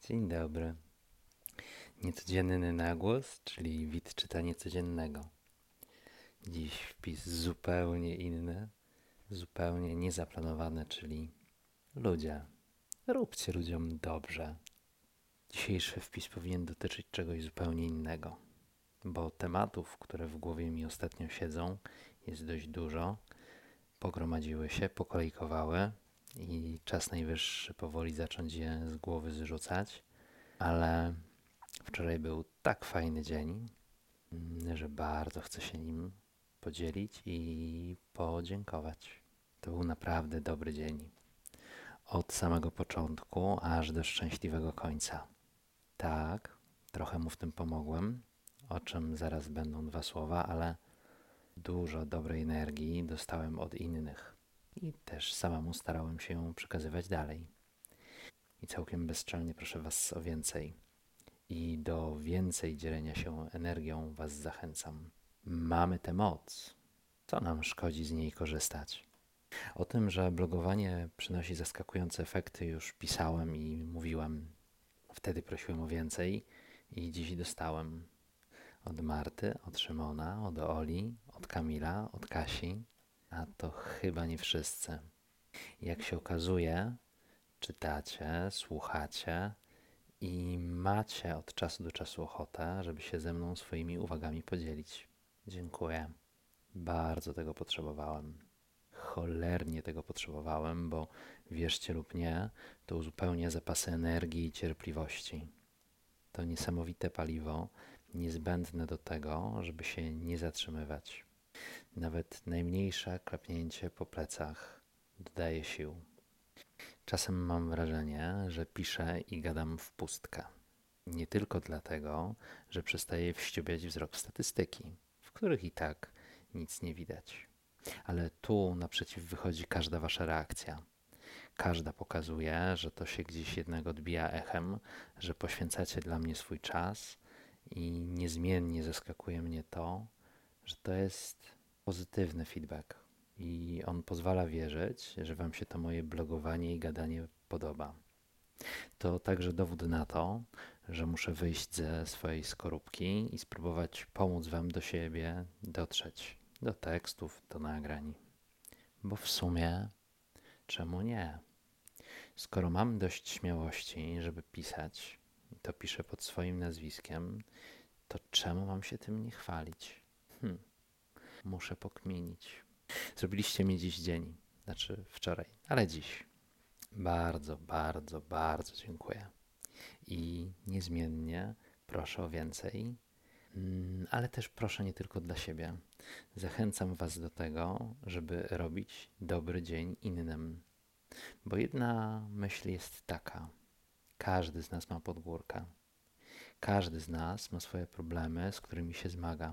Dzień dobry. Niecodzienny nagłos, czyli wid czytania codziennego. Dziś wpis zupełnie inny, zupełnie niezaplanowany, czyli ludzie. Róbcie ludziom dobrze. Dzisiejszy wpis powinien dotyczyć czegoś zupełnie innego, bo tematów, które w głowie mi ostatnio siedzą, jest dość dużo. Pogromadziły się, pokolejkowały i czas najwyższy powoli zacząć je z głowy zrzucać, ale wczoraj był tak fajny dzień, że bardzo chcę się nim podzielić i podziękować. To był naprawdę dobry dzień. Od samego początku aż do szczęśliwego końca. Tak, trochę mu w tym pomogłem, o czym zaraz będą dwa słowa, ale dużo dobrej energii dostałem od innych i też samemu starałem się ją przekazywać dalej. I całkiem bezczelnie proszę Was o więcej. I do więcej dzielenia się energią Was zachęcam. Mamy tę moc. Co nam szkodzi z niej korzystać? O tym, że blogowanie przynosi zaskakujące efekty, już pisałem i mówiłem. Wtedy prosiłem o więcej i dziś dostałem. Od Marty, od Szymona, od Oli, od Kamila, od Kasi, a to chyba nie wszyscy. Jak się okazuje, czytacie, słuchacie i macie od czasu do czasu ochotę, żeby się ze mną swoimi uwagami podzielić. Dziękuję. Bardzo tego potrzebowałem. Cholernie tego potrzebowałem, bo wierzcie lub nie, to uzupełnia zapasy energii i cierpliwości. To niesamowite paliwo, niezbędne do tego, żeby się nie zatrzymywać. Nawet najmniejsze klapnięcie po plecach dodaje sił. Czasem mam wrażenie, że piszę i gadam w pustkę. Nie tylko dlatego, że przestaję wściubiać wzrok w statystyki, w których i tak nic nie widać. Ale tu naprzeciw wychodzi każda wasza reakcja. Każda pokazuje, że to się gdzieś jednak odbija echem, że poświęcacie dla mnie swój czas i niezmiennie zaskakuje mnie to, że to jest pozytywny feedback i on pozwala wierzyć, że wam się to moje blogowanie i gadanie podoba. To także dowód na to, że muszę wyjść ze swojej skorupki i spróbować pomóc wam do siebie dotrzeć, do tekstów, do nagrań. Bo w sumie czemu nie? Skoro mam dość śmiałości, żeby pisać, to piszę pod swoim nazwiskiem, to czemu mam się tym nie chwalić? Muszę pokminić. Zrobiliście mi dziś dzień, znaczy wczoraj, ale dziś. Bardzo, bardzo, bardzo dziękuję. I niezmiennie proszę o więcej, ale też proszę nie tylko dla siebie. Zachęcam Was do tego, żeby robić dobry dzień innym. Bo jedna myśl jest taka: każdy z nas ma podgórkę. Każdy z nas ma swoje problemy, z którymi się zmaga.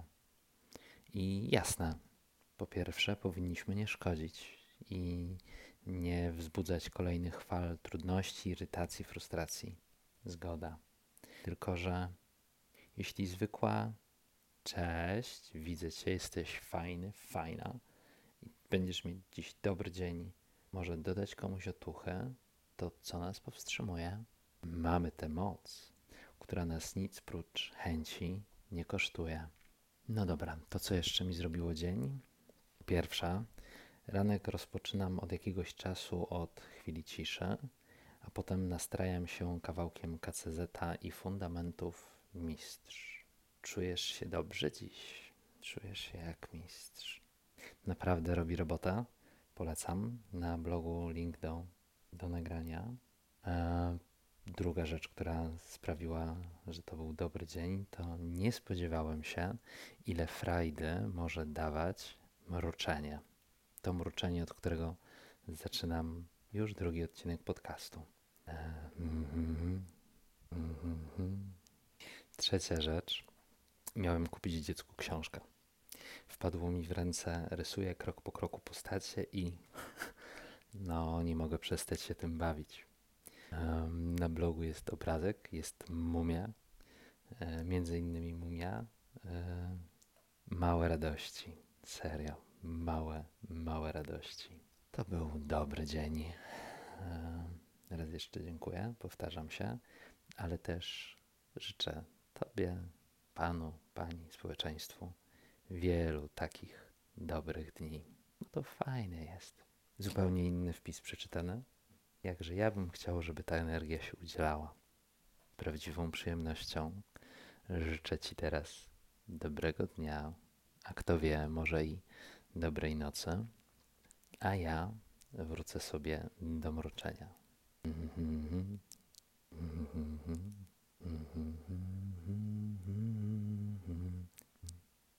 I jasne, po pierwsze, powinniśmy nie szkodzić i nie wzbudzać kolejnych fal trudności, irytacji, frustracji. Zgoda. Tylko że jeśli zwykła cześć, widzę cię, jesteś fajny, fajna i będziesz mieć dziś dobry dzień, może dodać komuś otuchy, to co nas powstrzymuje? Mamy tę moc, która nas nic prócz chęci nie kosztuje. No dobra, to co jeszcze mi zrobiło dzień? Pierwsza, ranek rozpoczynam od jakiegoś czasu od chwili ciszy, a potem nastrajam się kawałkiem KCZ i fundamentów Mistrz. Czujesz się dobrze dziś? Czujesz się jak mistrz. Naprawdę robi robota. Polecam. Na blogu link do nagrania. Druga rzecz, która sprawiła, że to był dobry dzień, to nie spodziewałem się, ile frajdy może dawać mruczenie. To mruczenie, od którego zaczynam już drugi odcinek podcastu. Trzecia rzecz. Miałem kupić dziecku książkę. Wpadło mi w ręce, rysuję krok po kroku postacie i no nie mogę przestać się tym bawić. Na blogu jest obrazek, jest mumia, między innymi mumia. Małe radości, serio, małe, małe radości. To był dobry dzień. Raz jeszcze dziękuję, powtarzam się. ale też życzę Tobie, Panu, Pani, społeczeństwu wielu takich dobrych dni. No to fajne jest. Zupełnie inny wpis przeczytany. Jakże ja bym chciał, żeby ta energia się udzielała. Prawdziwą przyjemnością życzę Ci teraz dobrego dnia, a kto wie, może i dobrej nocy, a ja wrócę sobie do mroczenia.